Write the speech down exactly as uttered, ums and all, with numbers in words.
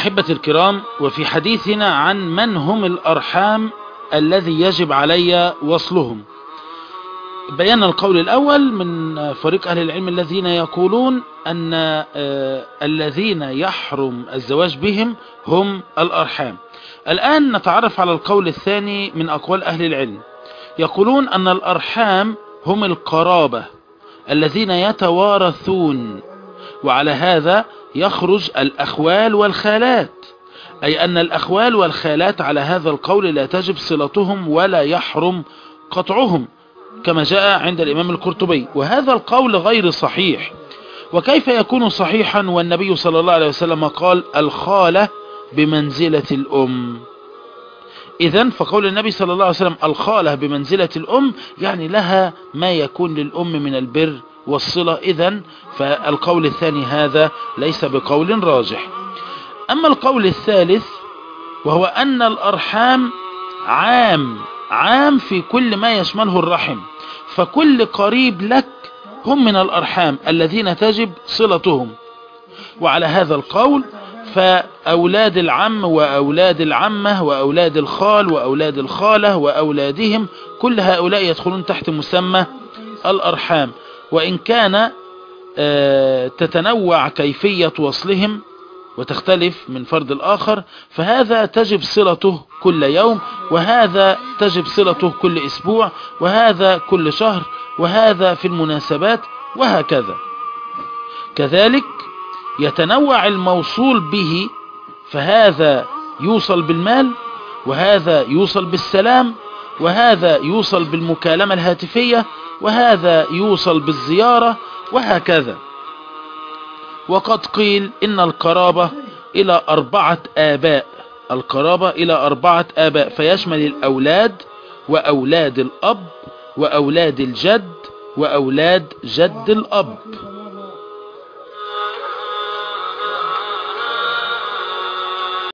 أحبتي الكرام، وفي حديثنا عن من هم الأرحام الذي يجب علي وصلهم، بينا القول الأول من فريق أهل العلم الذين يقولون أن الذين يحرم الزواج بهم هم الأرحام. الآن نتعرف على القول الثاني من أقوال أهل العلم، يقولون أن الأرحام هم القرابة الذين يتوارثون، وعلى هذا يخرج الأخوال والخالات، أي أن الأخوال والخالات على هذا القول لا تجب صلتهم ولا يحرم قطعهم كما جاء عند الإمام القرطبي، وهذا القول غير صحيح. وكيف يكون صحيحا والنبي صلى الله عليه وسلم قال الخالة بمنزلة الأم؟ إذن فقول النبي صلى الله عليه وسلم الخالة بمنزلة الأم يعني لها ما يكون للأم من البر والصلة، إذن فالقول الثاني هذا ليس بقول راجح. أما القول الثالث وهو أن الأرحام عام عام في كل ما يشمله الرحم، فكل قريب لك هم من الأرحام الذين تجب صلتهم، وعلى هذا القول فأولاد العم وأولاد العمة وأولاد الخال وأولاد الخالة وأولادهم كل هؤلاء يدخلون تحت مسمى الأرحام، وإن كان تتنوع كيفية وصلهم وتختلف من فرد الآخر، فهذا تجب صلته كل يوم، وهذا تجب صلته كل أسبوع، وهذا كل شهر، وهذا في المناسبات، وهكذا. كذلك يتنوع الموصول به، فهذا يوصل بالمال، وهذا يوصل بالسلام، وهذا يوصل بالمكالمة الهاتفية، وهذا يوصل بالزيارة، وهكذا. وقد قيل إن القرابة إلى أربعة آباء، القرابة إلى أربعة آباء، فيشمل الأولاد وأولاد الأب وأولاد الجد وأولاد جد الأب.